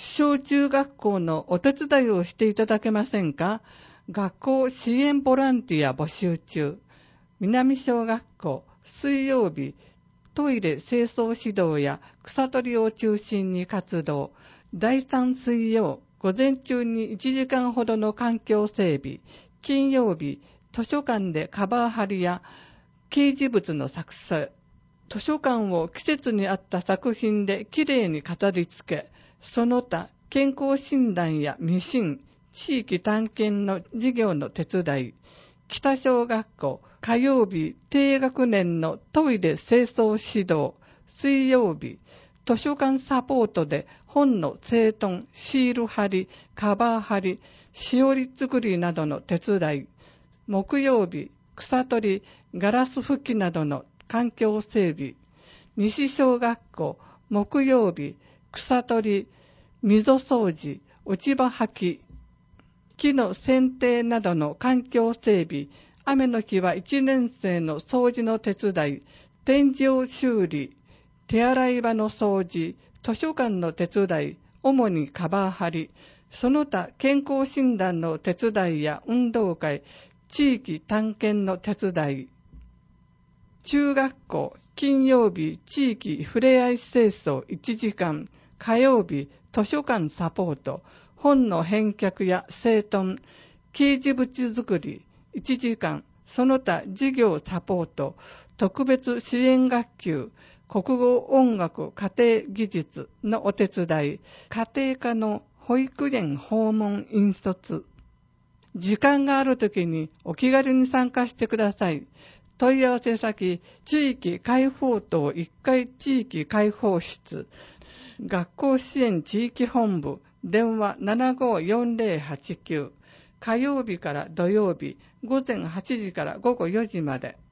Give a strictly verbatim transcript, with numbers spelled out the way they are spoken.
小中学校のお手伝いをしていただけませんか？学校支援ボランティア募集中。南小学校、水曜日、トイレ清掃指導や草取りを中心に活動。だいさん水曜、午前中にいちじかんほどの環境整備。金曜日、図書館でカバー貼りや掲示物の作成。図書館を季節に合った作品できれいに飾り付け、その他健康診断やミシン、地域探検の事業の手伝い。北小学校、火曜日、低学年のトイレ清掃指導。水曜日、図書館サポートで本の整頓、シール貼り、カバー貼り、しおり作りなどの手伝い。木曜日、草取り、ガラス拭きなどの環境整備。西小学校、木曜日、草取り、溝掃除、落ち葉掃き、木の剪定などの環境整備。雨の日はいちねん生の掃除の手伝い、天井修理、手洗い場の掃除、図書館の手伝い、主にカバー貼り、その他健康診断の手伝いや運動会、地域探検の手伝い。中学校、金曜日、地域ふれあい清掃いちじかん、火曜日、図書館サポート、本の返却や整頓、掲示物作りいちじかん、その他事業サポート、特別支援学級、国語音楽家庭技術のお手伝い、家庭科の保育園訪問引率。時間があるときにお気軽に参加してください。問い合わせ先、地域開放棟いっかい地域開放室、学校支援地域本部、電話 ななごーよんぜろはちきゅう、火曜日から土曜日、午前はちじから午後よじまで。